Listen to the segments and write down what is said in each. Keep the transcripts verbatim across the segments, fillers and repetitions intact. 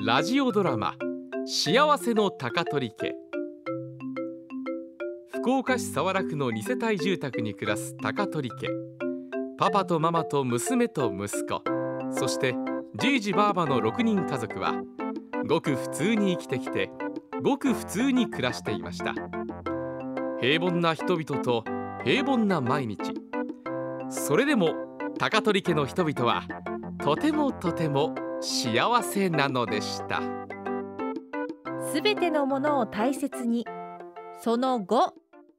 ラジオドラマ幸せの高取家。福岡市早良区のに世帯住宅に暮らす高取家。パパとママと娘と息子、そしてじいじばあばのろくにん家族はごく普通に生きてきて、ごく普通に暮らしていました。平凡な人々と平凡な毎日。それでも高取家の人々はとてもとても幸せなのでした。 すべてのものを大切に。そのご、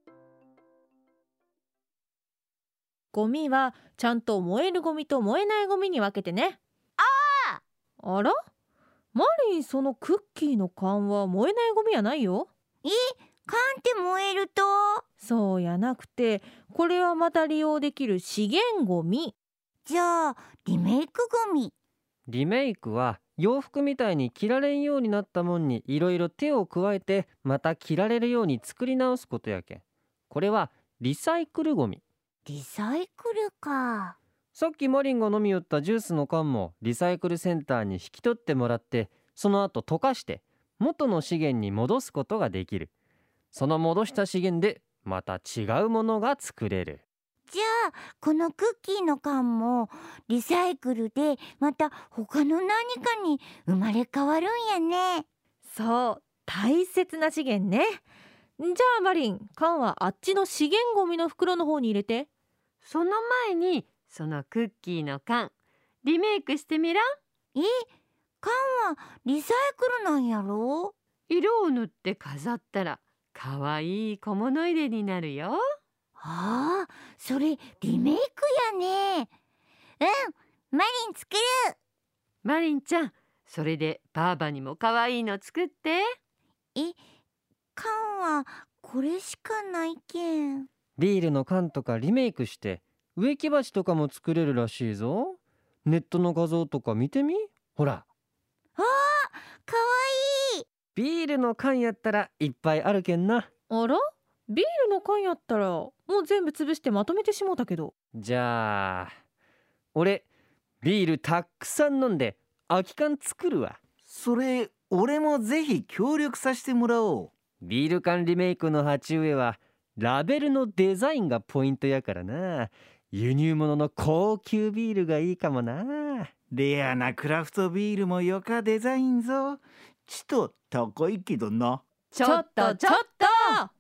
ゴミはちゃんと燃えるゴミと燃えないゴミに分けてね。 あああら、マリン、そのクッキーの缶は燃えないゴミやないよ。 え、缶って燃えると？ そうやなくて、これはまた利用できる資源ゴミ。 じゃあリメイクゴミ。 リメイクは洋服みたいに着られんようになったもんにいろいろ手を加えてまた着られるように作り直すことやけん。これはリサイクルゴミ。 リサイクルか。 さっきマリンが飲み寄ったジュースの缶もリサイクルセンターに引き取ってもらって、その後溶かして元の資源に戻すことができる。その戻した資源でまた違うものが作れる。 じゃあこのクッキーの缶もリサイクルでまた他の何かに生まれ変わるんやね。 そう、大切な資源ね。じゃあマリン、缶はあっちの資源ゴミの袋の方に入れて。 その前にそのクッキーの缶リメイクしてみらん？ え、缶はリサイクルなんやろ？ 色を塗って飾ったらかわいい小物入れになるよ。 ああ、それリメイクやね。うん、マリン作る。 マリンちゃん、それでばあばにもかわいいの作って。 え、缶はこれしかないけん。 ビールの缶とかリメイクして植木鉢とかも作れるらしいぞ。ネットの画像とか見てみ。ほら。 あー、かわいい。 ビールの缶やったらいっぱいあるけんな。 あら、ビールの缶やったらもう全部潰してまとめてしもうたけど。 じゃあ俺ビールたくさん飲んで空き缶作るわ。 それ俺もぜひ協力させてもらおう。 ビール缶リメイクの鉢植えはラベルのデザインがポイントやからな。輸入物の高級ビールがいいかもな。 レアなクラフトビールもよかデザインぞ。ちと高いけどな。 ちょっとちょっと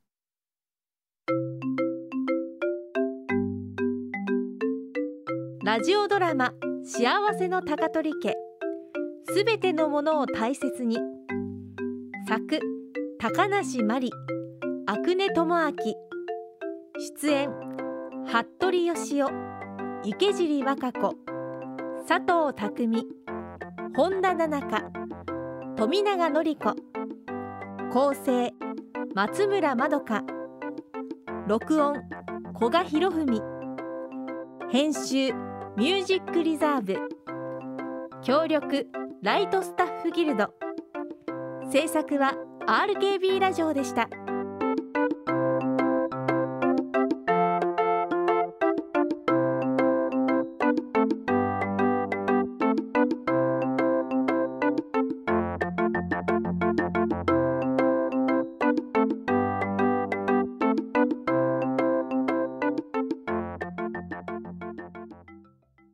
ラジオドラマ幸せの高取家。すべてのものを大切に。作高梨真理、阿久根智明。出演服部義雄、池尻和歌子、佐藤匠、本田奈々香、富永典子。構成松村まどか。録音古賀博文。編集ミュージックリザーブ。協力ライトスタッフギルド。制作は アールケービー ラジオでした。